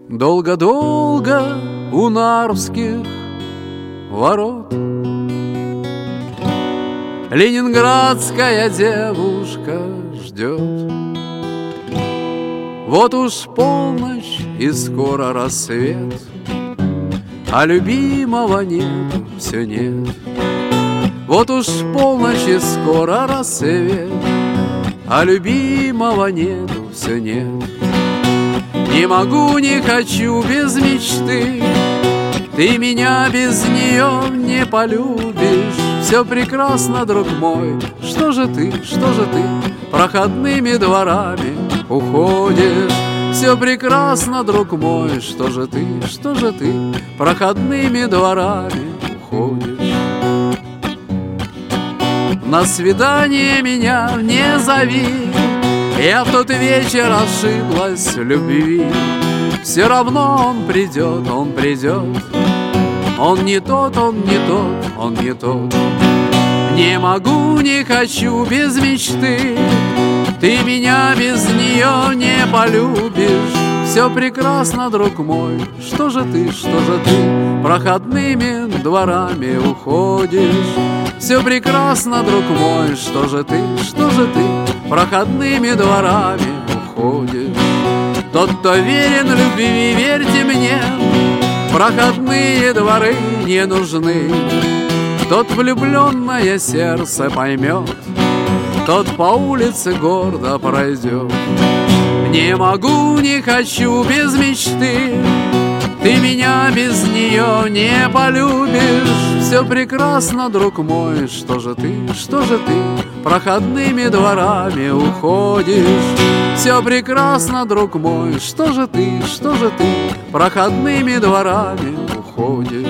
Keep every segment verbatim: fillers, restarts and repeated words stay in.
Долго-долго у Нарвских ворот ленинградская девушка ждет. Вот уж полночь и скоро рассвет, а любимого нету, все нет. Вот уж полночь и скоро рассвет, а любимого нету, все нет. Не могу, не хочу без мечты, ты меня без нее не полюбишь. Все прекрасно, друг мой, что же ты, что же ты проходными дворами уходишь? Все прекрасно, друг мой, что же ты, что же ты проходными дворами уходишь? На свидание меня не зови, я в тот вечер ошиблась в любви. Все равно он придет, он придет. Он не тот, он не тот, он не тот. Не могу, не хочу без мечты, ты меня без нее не полюбишь. Все прекрасно, друг мой, что же ты, что же ты проходными дворами уходишь? Все прекрасно, друг мой, что же ты, что же ты проходными дворами уходишь? Тот, кто верен любви, верьте мне, проходные дворы не нужны. Тот влюбленное сердце поймет, тот по улице гордо пройдет. Не могу, не хочу без мечты, ты меня без нее не полюбишь. Все прекрасно, друг мой, что же ты, что же ты проходными дворами уходишь? Все прекрасно, друг мой, что же ты, что же ты проходными дворами уходишь?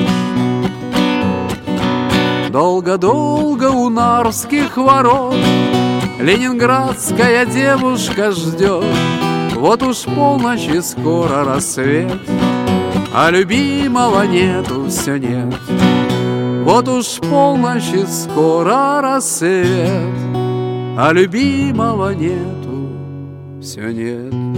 Долго-долго у Нарвских ворот ленинградская девушка ждет. Вот уж полночь и скоро рассвет, а любимого нету, все нет. Вот уж полночь и скоро рассвет, а любимого нету, все нет.